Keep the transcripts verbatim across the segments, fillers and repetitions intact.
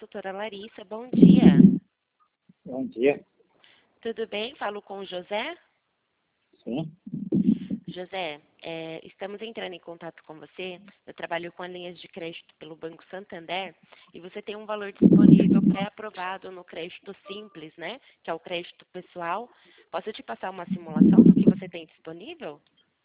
consultora Larissa. Bom dia. Bom dia. Tudo bem? Falo com o José? Sim. José, é, estamos entrando em contato com você. Eu trabalho com as linhas de crédito pelo Banco Santander e você tem um valor disponível pré-aprovado no crédito simples, né? Que é o crédito pessoal. Posso te passar uma simulação do que você tem disponível?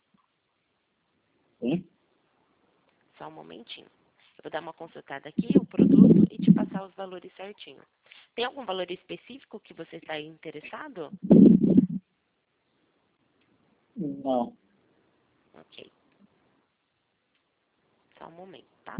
Sim. Só um momentinho. Eu vou dar uma consultada aqui, o produto, e te passar os valores certinho. Tem algum valor específico que você está interessado? Não. Ok. Só um momento, tá?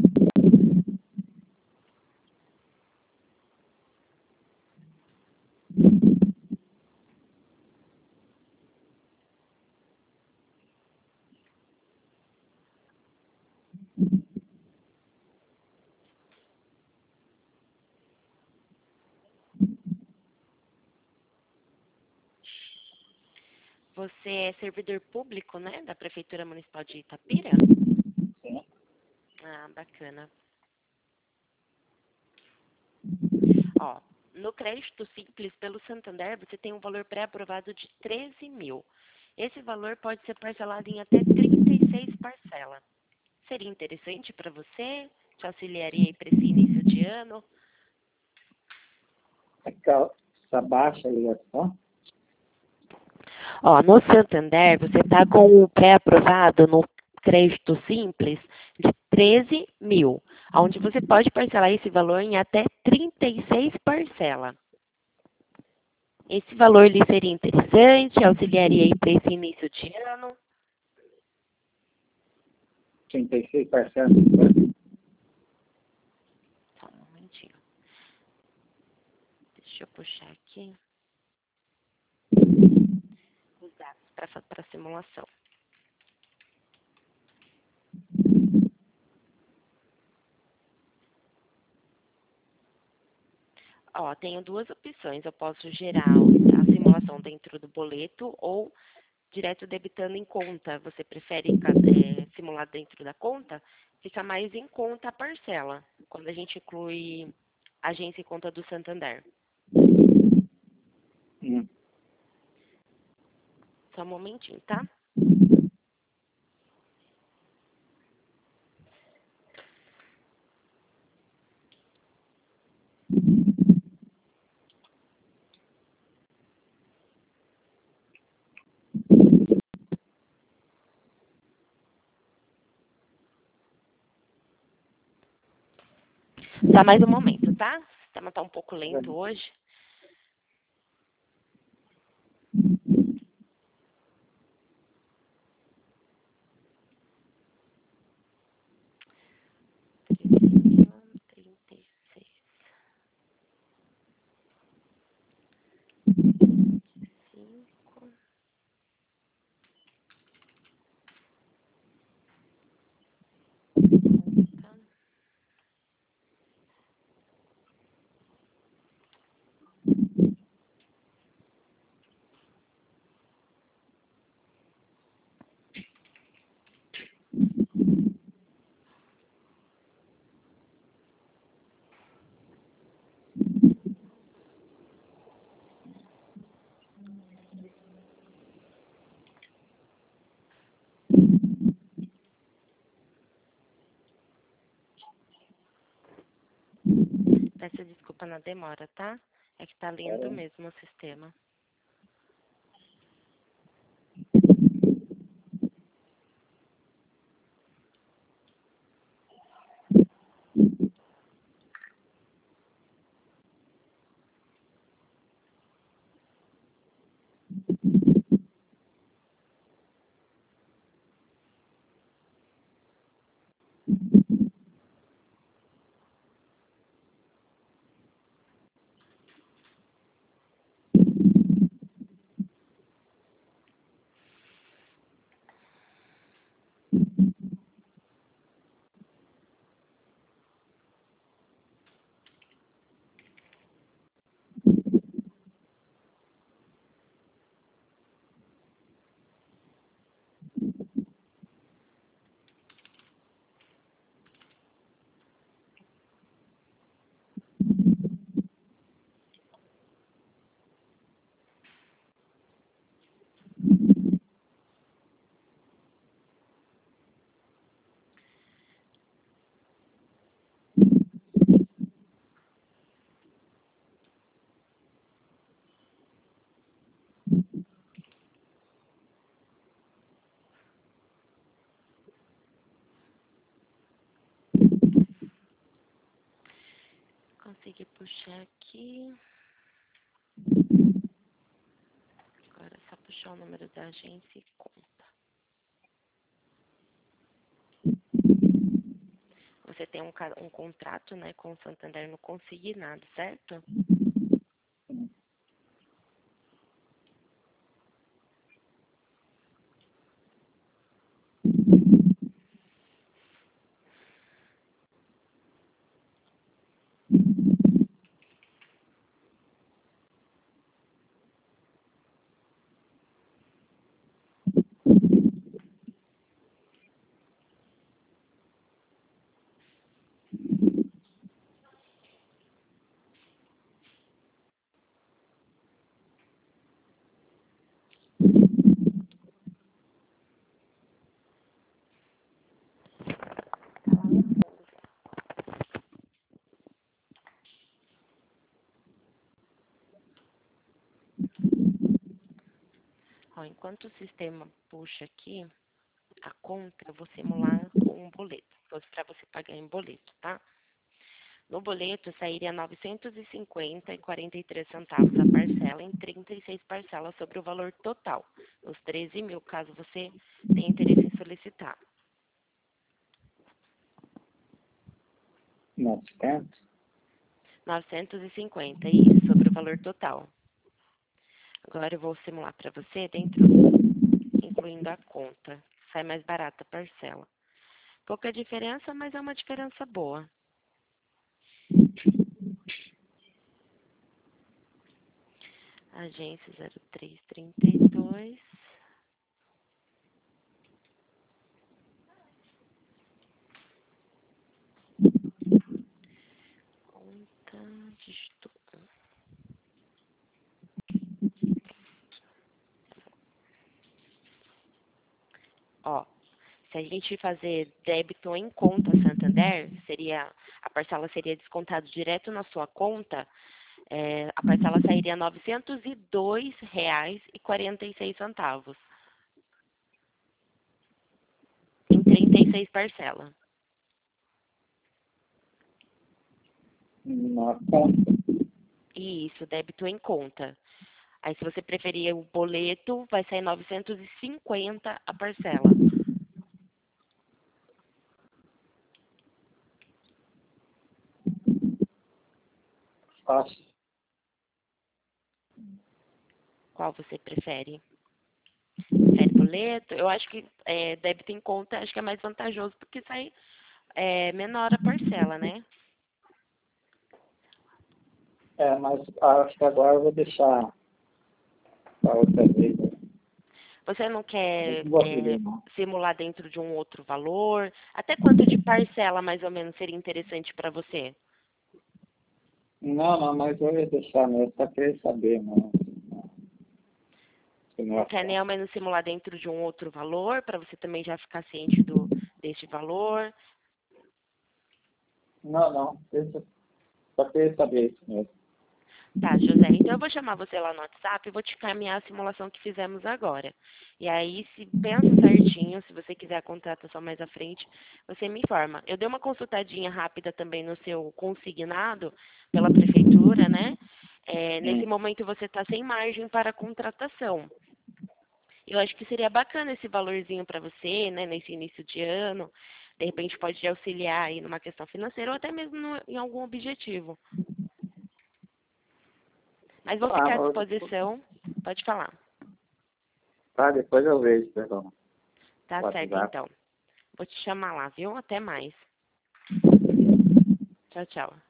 Você é servidor público, né? Da Prefeitura Municipal de Itapira? Sim. Ah, bacana. Ó, no crédito simples pelo Santander, você tem um valor pré-aprovado de treze mil. Esse valor pode ser parcelado em até trinta e seis parcelas. Seria interessante para você? Te auxiliaria para esse início de ano? Aquela, essa baixa ligação? Ó, no Santander, você está com o pré-aprovado no crédito simples de treze mil, onde você pode parcelar esse valor em até trinta e seis parcelas. Esse valor lhe seria interessante, auxiliaria aí para esse início de ano? trinta e seis parcelas. Só um momentinho. Deixa eu puxar aqui os dados para a simulação. Ó, tenho duas opções. Eu posso gerar a simulação dentro do boleto ou direto debitando em conta. Você prefere é, simular dentro da conta? Fica mais em conta a parcela, quando a gente inclui agência e conta do Santander. Hum. Só um momentinho, tá? Só mais um momento, tá? O sistema está um pouco lento hoje. trinta e seis. cinco. Tá. Peço desculpa na demora, tá? É que tá lento mesmo o sistema. conseguir puxar aqui. Agora é só puxar o número da agência e conta. Você tem um, um contrato, né, com o Santander no consignado, certo? Ó, enquanto o sistema puxa aqui a conta, eu vou simular com um boleto, para você pagar em boleto, tá? No boleto sairia novecentos e cinquenta e quarenta e três centavos a parcela em trinta e seis parcelas sobre o valor total, os treze mil, caso você tenha interesse em solicitar. novecentos? novecentos e cinquenta, isso, sobre o valor total. Agora eu vou simular para você dentro, incluindo a conta. Sai mais barata a parcela. Pouca diferença, mas é uma diferença boa. Agência zero três trinta e dois. Conta, dígito um. Ó, se a gente fazer débito em conta Santander, seria, a parcela seria descontada direto na sua conta, é, a parcela sairia novecentos e dois reais e quarenta e seis centavos. Em trinta e seis parcelas. Na conta? Isso, débito em conta. Aí, se você preferir o boleto, vai sair novecentos e cinquenta a parcela. Fácil. Qual você prefere? Prefere boleto? Eu acho que é, débito em conta acho que é mais vantajoso, porque sai é, menor a parcela, né? É, mas acho que agora eu vou deixar para outra vez. Você não quer Não vou é, querer, não. simular dentro de um outro valor? Até quanto de parcela, mais ou menos, seria interessante para você? Não, não, mas eu ia deixar mesmo, só queria saber, não. Se não Não é quer nem fácil. ao menos simular dentro de um outro valor, para você também já ficar ciente do, deste valor? Não, não, deixa, só queria saber isso mesmo. Tá, José. Então eu vou chamar você lá no WhatsApp e vou te encaminhar a simulação que fizemos agora. E aí, se pensa certinho, se você quiser a contratação mais à frente, você me informa. Eu dei uma consultadinha rápida também no seu consignado pela prefeitura, né? É, nesse Hum. momento você está sem margem para contratação. Eu acho que seria bacana esse valorzinho para você, né, nesse início de ano. De repente pode te auxiliar aí numa questão financeira ou até mesmo no, em algum objetivo. Mas vou Ah, ficar à eu- disposição. Pode falar. tá, depois eu vejo, perdão. Tá certo, WhatsApp. então. Vou te chamar lá, viu? Até mais. Tchau, tchau.